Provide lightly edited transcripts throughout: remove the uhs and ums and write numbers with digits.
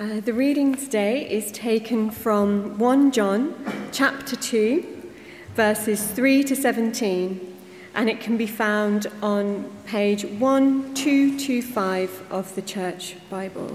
The reading today is taken from 1 John chapter 2, verses 3 to 17, and it can be found on page 1225 of the Church Bible.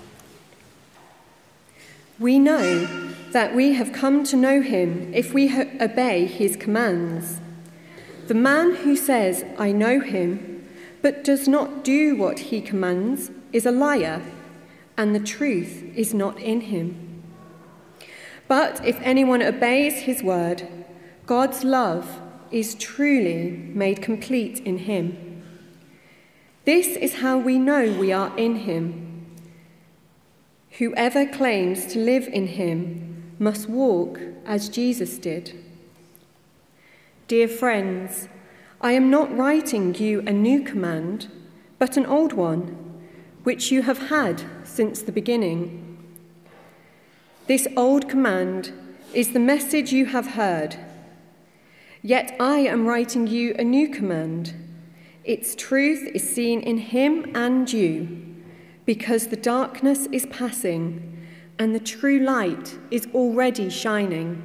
We know that we have come to know him if we obey his commands. The man who says, "I know him," but does not do what he commands is a liar, and the truth is not in him. But if anyone obeys his word, God's love is truly made complete in him. This is how we know we are in him. Whoever claims to live in him must walk as Jesus did. Dear friends, I am not writing you a new command, but an old one, which you have had since the beginning. This old command is the message you have heard. Yet I am writing you a new command. Its truth is seen in him and you, because the darkness is passing and the true light is already shining.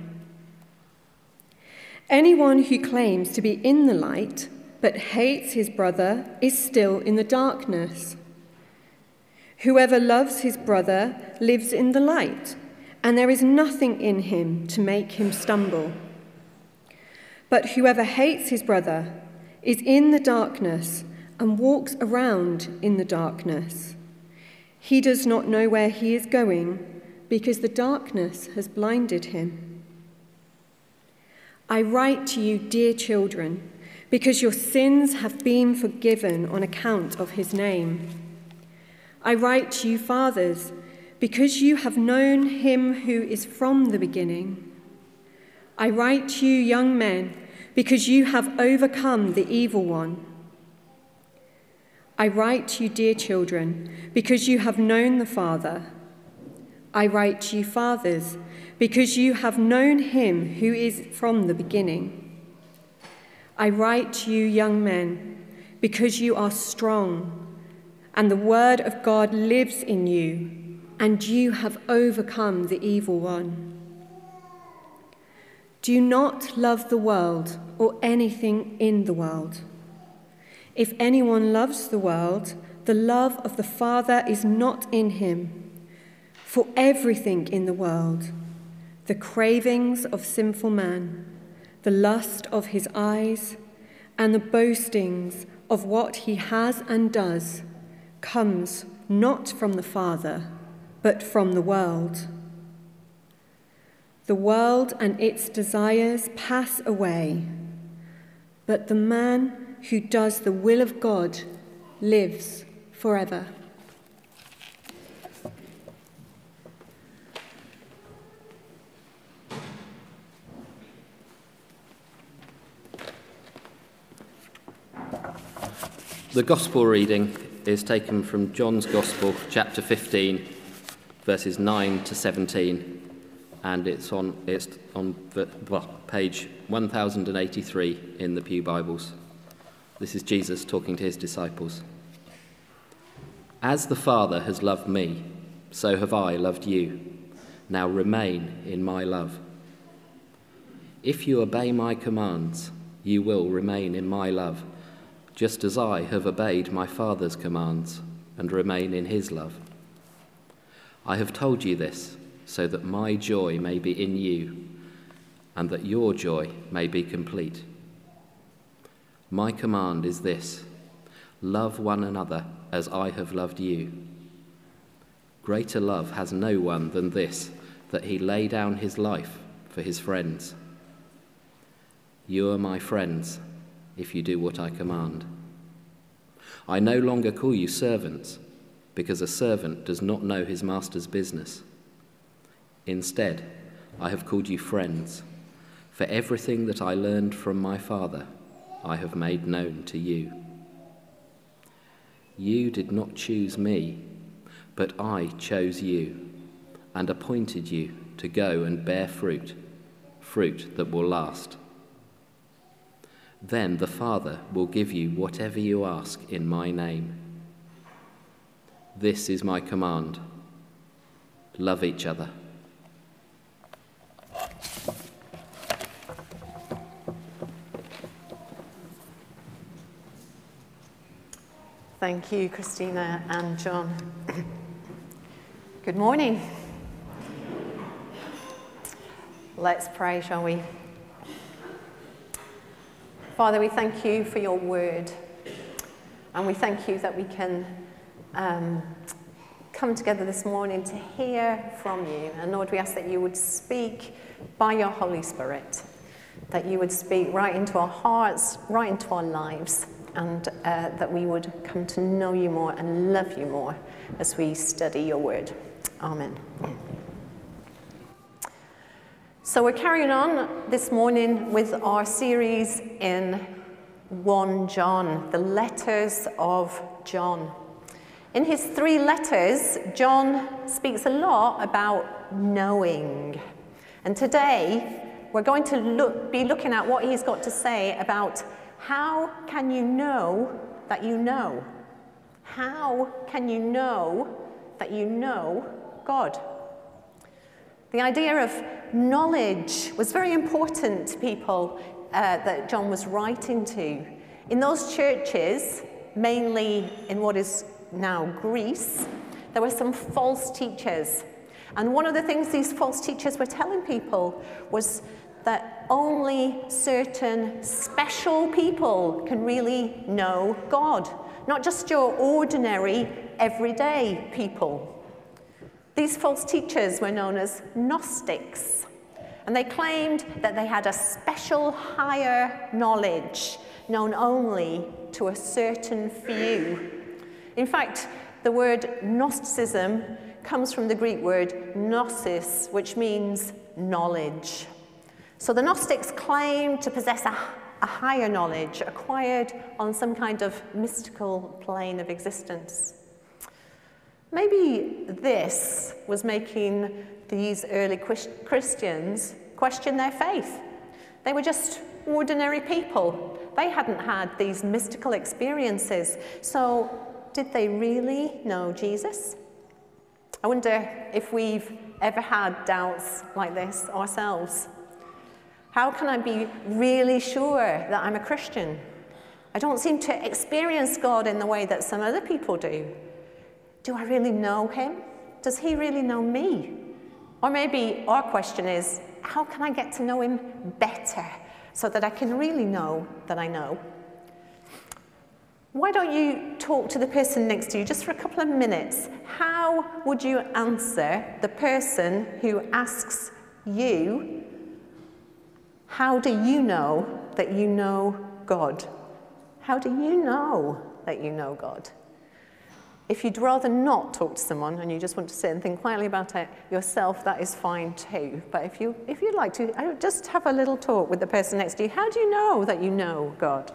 Anyone who claims to be in the light but hates his brother is still in the darkness. Whoever loves his brother lives in the light, and there is nothing in him to make him stumble. But whoever hates his brother is in the darkness and walks around in the darkness. He does not know where he is going because the darkness has blinded him. I write to you, dear children, because your sins have been forgiven on account of his name. I write to you, fathers, because you have known him who is from the beginning. I write to you, young men, because you have overcome the evil one. I write to you, dear children, because you have known the Father. I write to you, fathers, because you have known him who is from the beginning. I write to you, young men, because you are strong, and the word of God lives in you, and you have overcome the evil one. Do not love the world or anything in the world. If anyone loves the world, the love of the Father is not in him. For everything in the world, the cravings of sinful man, the lust of his eyes, and the boastings of what he has and does, comes not from the Father, but from the world. The world and its desires pass away, but the man who does the will of God lives forever. The Gospel reading is taken from John's Gospel, chapter 15, verses 9 to 17, and it's on page 1083 in the Pew Bibles. This is Jesus talking to his disciples. As the Father has loved me, so have I loved you. Now remain in my love. If you obey my commands, you will remain in my love, just as I have obeyed my Father's commands and remain in his love. I have told you this so that my joy may be in you and that your joy may be complete. My command is this: love one another as I have loved you. Greater love has no one than this, that he lay down his life for his friends. You are my friends if you do what I command. I no longer call you servants, because a servant does not know his master's business. Instead, I have called you friends, for everything that I learned from my Father, I have made known to you. You did not choose me, but I chose you and appointed you to go and bear fruit that will last. Then the Father will give you whatever you ask in my name. This is my command: love each other. Thank you, Christina and John. Good morning. Let's pray, shall we? Father, we thank you for your word, and we thank you that we can come together this morning to hear from you. And Lord, we ask that you would speak by your Holy Spirit, that you would speak right into our hearts, right into our lives, and that we would come to know you more and love you more as we study your word. Amen. So we're carrying on this morning with our series in 1 John, the letters of John. In his 3 letters, John speaks a lot about knowing. And today, we're going to be looking at what he's got to say about how can you know that you know? How can you know that you know God? The idea of knowledge was very important to people that John was writing to. In those churches, mainly in what is now Greece, there were some false teachers. And one of the things these false teachers were telling people was that only certain special people can really know God, not just your ordinary, everyday people. These false teachers were known as Gnostics, and they claimed that they had a special higher knowledge known only to a certain few. In fact, the word Gnosticism comes from the Greek word gnosis, which means knowledge. So the Gnostics claimed to possess a higher knowledge acquired on some kind of mystical plane of existence. Maybe this was making these early Christians question their faith. They were just ordinary people. They hadn't had these mystical experiences. So did they really know Jesus? I wonder if we've ever had doubts like this ourselves. How can I be really sure that I'm a Christian? I don't seem to experience God in the way that some other people do. Do I really know him? Does he really know me? Or maybe our question is, how can I get to know him better so that I can really know that I know? Why don't you talk to the person next to you just for a couple of minutes? How would you answer the person who asks you, how do you know that you know God? How do you know that you know God? If you'd rather not talk to someone and you just want to sit and think quietly about it yourself, that is fine too. But if you'd like to, just have a little talk with the person next to you. How do you know that you know God?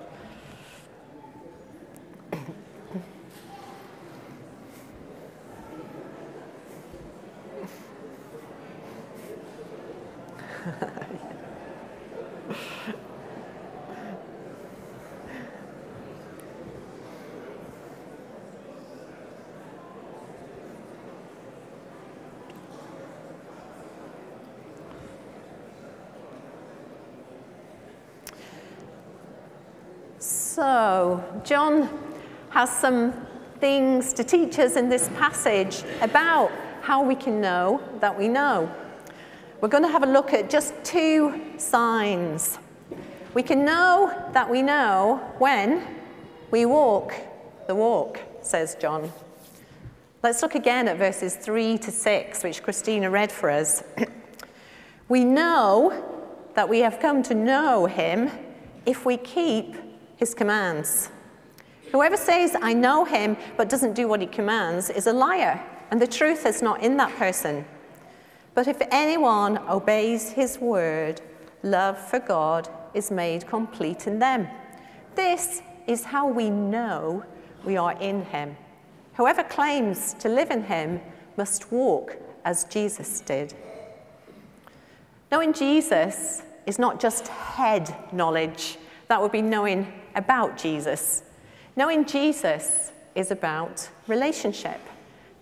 So, John has some things to teach us in this passage about how we can know that we know. We're going to have a look at just 2 signs. We can know that we know when we walk the walk, says John. Let's look again at verses 3 to 6, which Christina read for us. We know that we have come to know him if we keep his commands. Whoever says, I know him, but doesn't do what he commands is a liar, and the truth is not in that person. But if anyone obeys his word, love for God is made complete in them. This is how we know we are in him. Whoever claims to live in him must walk as Jesus did. Knowing Jesus is not just head knowledge. That would be knowing about Jesus. Knowing Jesus is about relationship.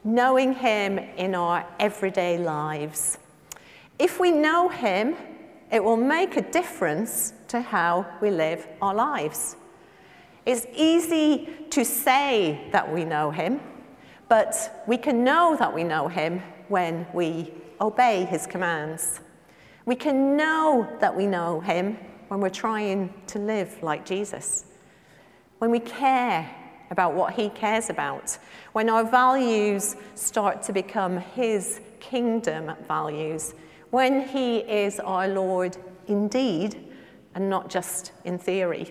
knowing him in our everyday lives. If we know him, it will make a difference to how we live our lives. It's easy to say that we know him, but we can know that we know him when we obey his commands. We can know that we know him when we're trying to live like Jesus, when we care about what he cares about, when our values start to become his kingdom values, when he is our Lord indeed and not just in theory.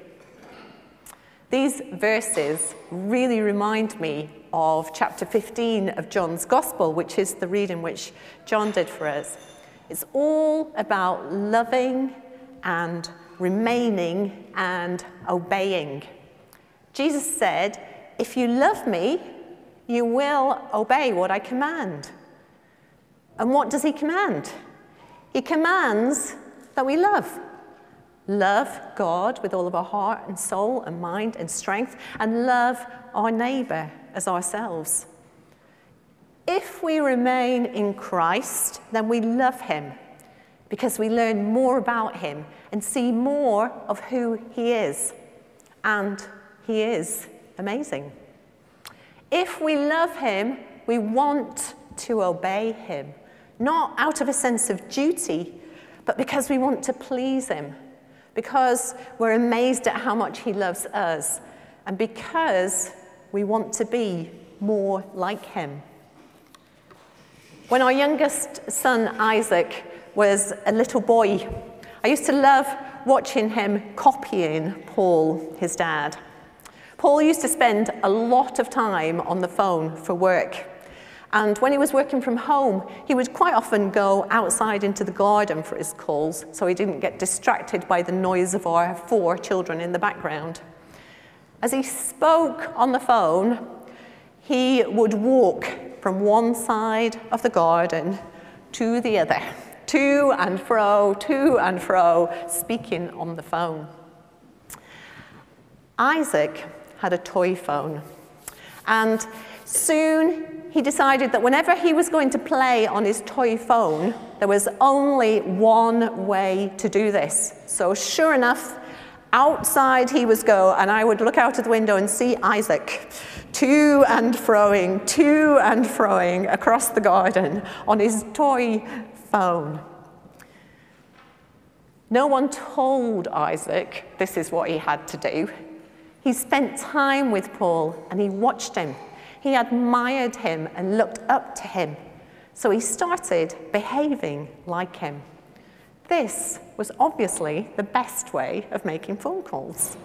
These verses really remind me of chapter 15 of John's Gospel, which is the reading which John did for us. It's all about loving and remaining and obeying. Jesus said, "If you love me, you will obey what I command." And what does he command? He commands that we love. Love God with all of our heart and soul and mind and strength, and love our neighbour as ourselves. If we remain in Christ, then we love him because we learn more about him and see more of who he is. And he is amazing. If we love him, we want to obey him, not out of a sense of duty, but because we want to please him, because we're amazed at how much he loves us, and because we want to be more like him. When our youngest son, Isaac, was a little boy, I used to love watching him copying Paul, his dad. Paul used to spend a lot of time on the phone for work. And when he was working from home, he would quite often go outside into the garden for his calls so he didn't get distracted by the noise of our 4 children in the background. As he spoke on the phone, he would walk from one side of the garden to the other, to and fro, speaking on the phone. Isaac had a toy phone, and soon he decided that whenever he was going to play on his toy phone, there was only one way to do this. So sure enough, outside he was go, and I would look out of the window and see Isaac to and froing across the garden on his toy phone. No one told Isaac this is what he had to do. He spent time with Paul and he watched him. He admired him and looked up to him. So he started behaving like him. This was obviously the best way of making phone calls.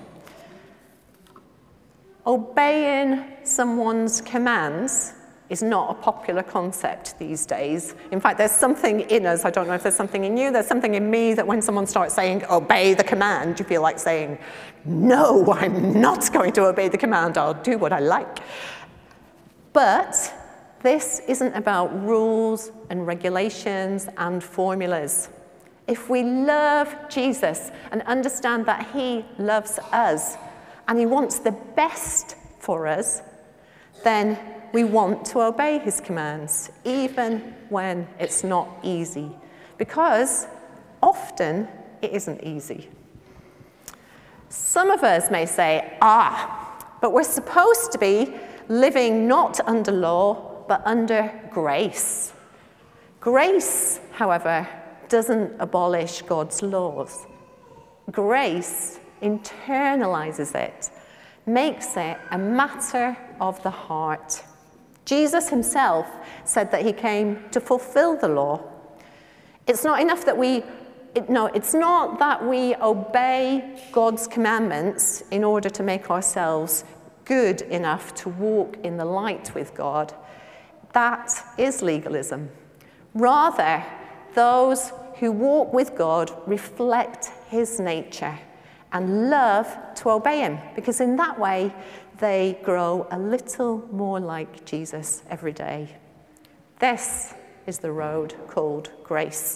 Obeying someone's commands is not a popular concept these days. In fact, there's something in us, I don't know if there's something in you, there's something in me that when someone starts saying, obey the command, you feel like saying, no, I'm not going to obey the command, I'll do what I like. But this isn't about rules and regulations and formulas. If we love Jesus and understand that he loves us and he wants the best for us, then we want to obey his commands, even when it's not easy, because often it isn't easy. Some of us may say, but we're supposed to be living not under law, but under grace. Grace, however, doesn't abolish God's laws. Grace internalizes it, makes it a matter of the heart. Jesus himself said that he came to fulfill the law. It's not enough that it's not that we obey God's commandments in order to make ourselves good enough to walk in the light with God. That is legalism. Rather, those who walk with God reflect his nature and love to obey him, because in that way they grow a little more like Jesus every day. This is the road called grace.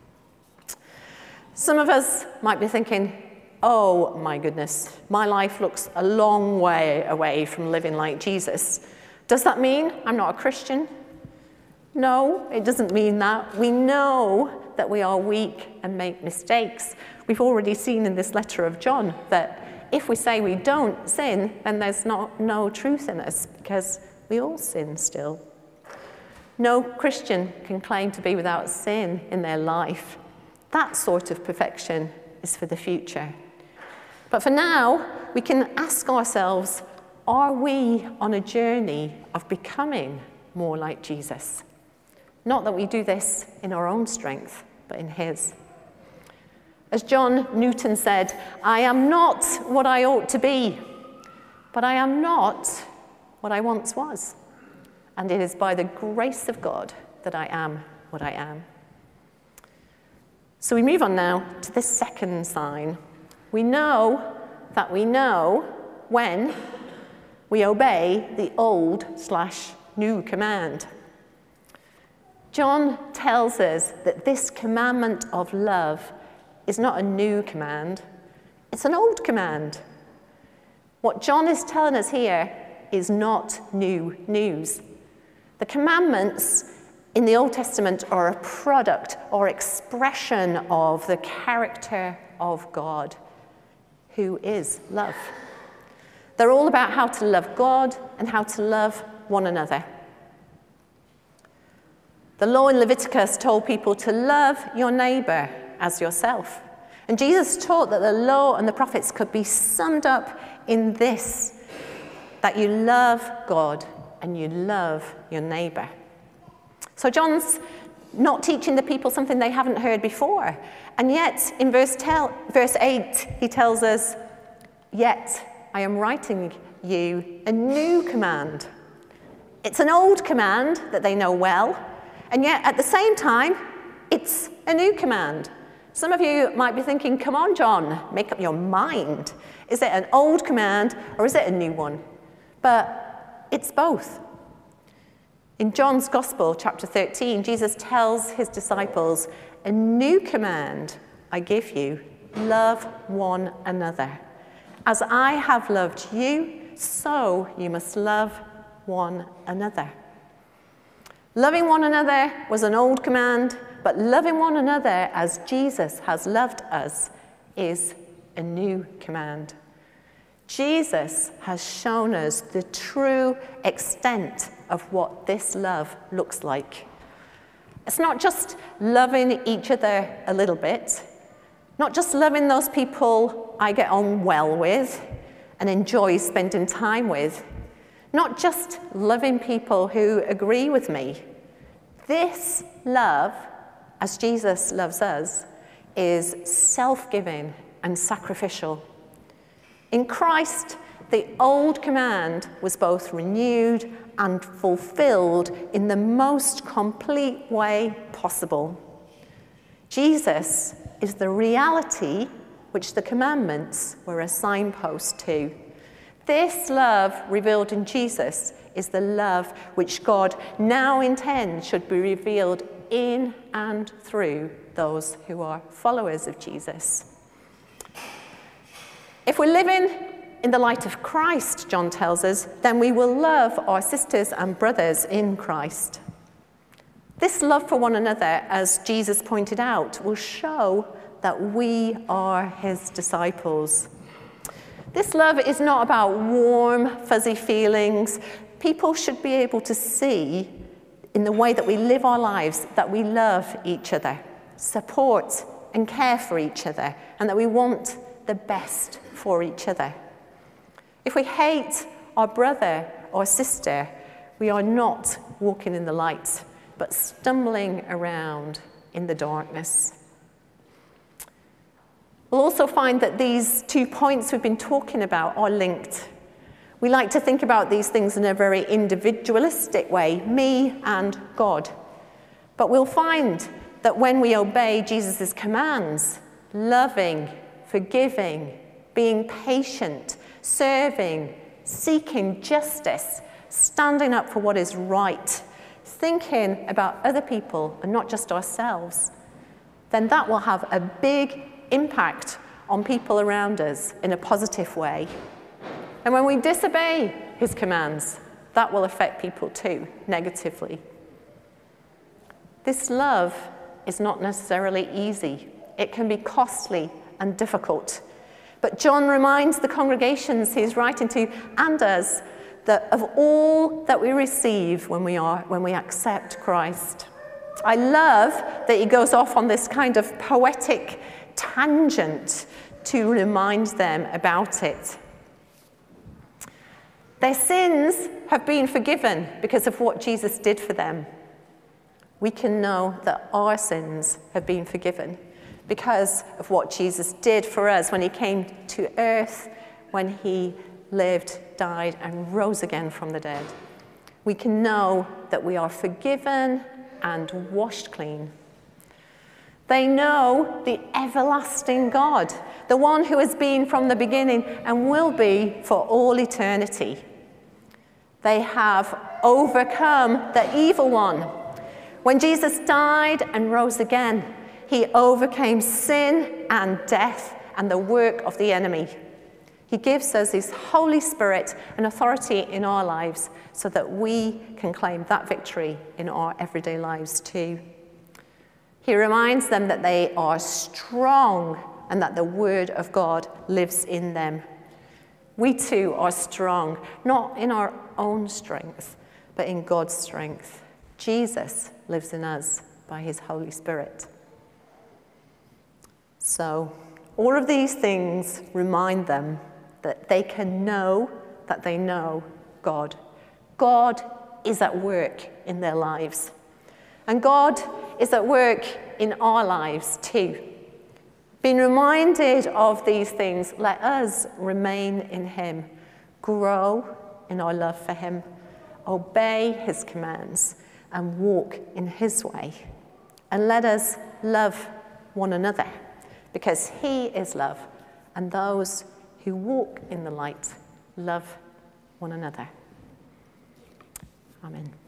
Some of us might be thinking, oh my goodness, my life looks a long way away from living like Jesus. Does that mean I'm not a Christian? No, it doesn't mean that. We know that we are weak and make mistakes. We've already seen in this letter of John that if we say we don't sin, then there's no truth in us, because we all sin still. No Christian can claim to be without sin in their life. That sort of perfection is for the future. But for now, we can ask ourselves, are we on a journey of becoming more like Jesus? Not that we do this in our own strength, but in his. As John Newton said, I am not what I ought to be, but I am not what I once was. And it is by the grace of God that I am what I am. So we move on now to the second sign. We know that we know when we obey the old/new command. John tells us that this commandment of love is not a new command, it's an old command. What John is telling us here is not new news. The commandments in the Old Testament are a product or expression of the character of God, who is love. They're all about how to love God and how to love one another. The law in Leviticus told people to love your neighbor as yourself. And Jesus taught that the law and the prophets could be summed up in this, that you love God and you love your neighbor. So John's not teaching the people something they haven't heard before. And yet, in verse 8, he tells us, yet I am writing you a new command. It's an old command that they know well, and yet at the same time, it's a new command. Some of you might be thinking, come on, John, make up your mind. Is it an old command or is it a new one? But it's both. In John's Gospel, chapter 13, Jesus tells his disciples, a new command I give you, love one another. As I have loved you, so you must love one another. Loving one another was an old command, but loving one another as Jesus has loved us is a new command. Jesus has shown us the true extent of what this love looks like. It's not just loving each other a little bit, not just loving those people I get on well with and enjoy spending time with, not just loving people who agree with me. This love, as Jesus loves us, is self-giving and sacrificial. In Christ, the old command was both renewed and fulfilled in the most complete way possible. Jesus is the reality which the commandments were a signpost to. This love revealed in Jesus is the love which God now intends should be revealed in and through those who are followers of Jesus. If we're living in the light of Christ, John tells us, then we will love our sisters and brothers in Christ. This love for one another, as Jesus pointed out, will show that we are his disciples. This love is not about warm, fuzzy feelings. People should be able to see in the way that we live our lives that we love each other, support and care for each other, and that we want the best for each other. If we hate our brother or sister, we are not walking in the light, but stumbling around in the darkness. We'll also find that these 2 points we've been talking about are linked. We like to think about these things in a very individualistic way, me and God. But we'll find that when we obey Jesus' commands, loving, forgiving, being patient, serving, seeking justice, standing up for what is right, thinking about other people and not just ourselves, then that will have a big impact on people around us in a positive way. And when we disobey his commands, that will affect people too, negatively. This love is not necessarily easy. It can be costly and difficult. But John reminds the congregations he's writing to and us that of all that we receive when we accept Christ. I love that he goes off on this kind of poetic tangent to remind them about it. Their sins have been forgiven because of what Jesus did for them. We can know that our sins have been forgiven because of what Jesus did for us when he came to earth, when he lived, died, and rose again from the dead. We can know that we are forgiven and washed clean. They know the everlasting God, the one who has been from the beginning and will be for all eternity. They have overcome the evil one. When Jesus died and rose again, he overcame sin and death and the work of the enemy. He gives us his Holy Spirit and authority in our lives so that we can claim that victory in our everyday lives too. He reminds them that they are strong and that the word of God lives in them. We too are strong, not in our own strength, but in God's strength. Jesus lives in us by his Holy Spirit. So, all of these things remind them that they can know that they know God. God is at work in their lives. And God is at work in our lives too. Being reminded of these things, let us remain in him, grow in our love for him, obey his commands, and walk in his way. And let us love one another, because he is love, and those who walk in the light love one another. Amen.